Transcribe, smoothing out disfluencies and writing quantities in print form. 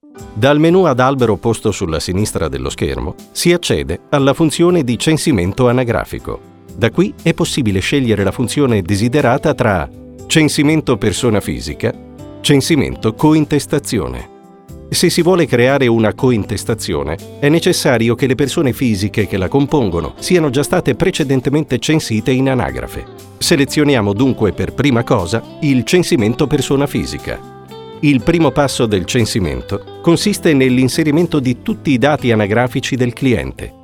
Dal menu ad albero posto sulla sinistra dello schermo si accede alla funzione di censimento anagrafico. Da qui è possibile scegliere la funzione desiderata tra censimento persona fisica, censimento cointestazione. Se si vuole creare una cointestazione, è necessario che le persone fisiche che la compongono siano già state precedentemente censite in anagrafe. Selezioniamo dunque per prima cosa il censimento persona fisica. Il primo passo del censimento consiste nell'inserimento di tutti i dati anagrafici del cliente.